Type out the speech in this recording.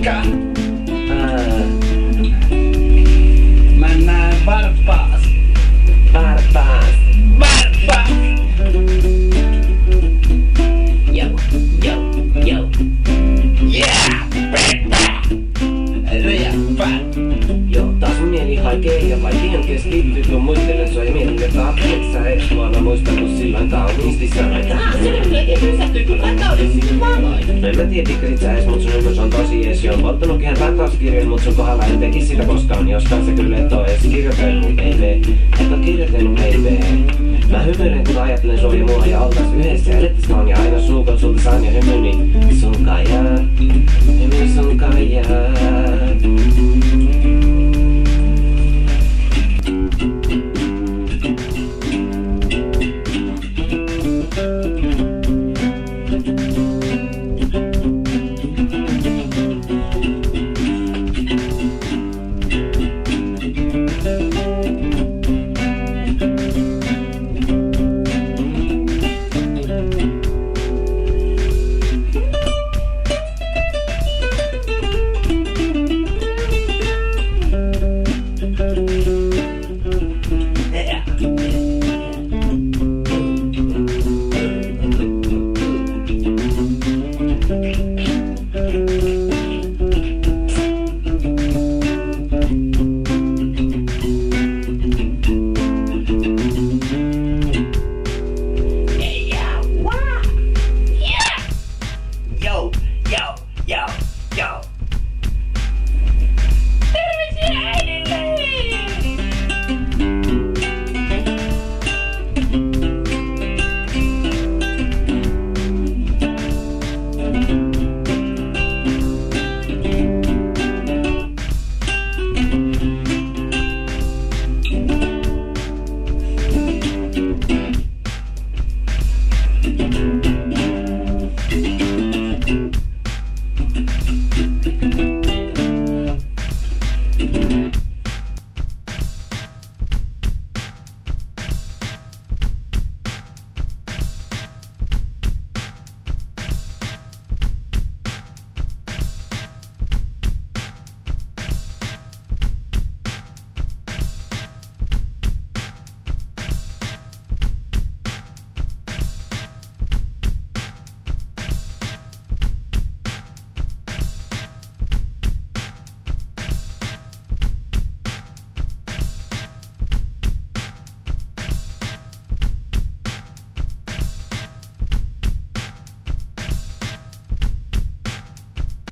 Mikä? Mä näen varpaas. Varpaas. Varpaas! Yo, yo, yo. Yeah! Räppä! Joo, taas mun mieli haikee ja vaikea keskittyy, kun muistelen sua ja mietin, että ajattelet sä ees mua. Mä muistan, kun silloin kauniisti sanoit. Sinun melkein pysähtyy, kun rakkauden sinut valoin. No en mä tiedä, dikkasit sä ees, mut sun ymmärrys on tosi ees. Joon polttanut ihan rakkauskirjoja, mut sun kohdalla en tekis sitä koskaan. Jostain sä kyllä et oo ees kirjoitellut, baby. Et oo kirjoitellut, baby. Mä hymyilen, kun ajattelen sua ja mua ja oltais yhdessä ja elettis vaan ja aina suukon sulta saan ja hymyni. Sun kajaa, hymy sun kajaa. Yo, yo, yo, yo.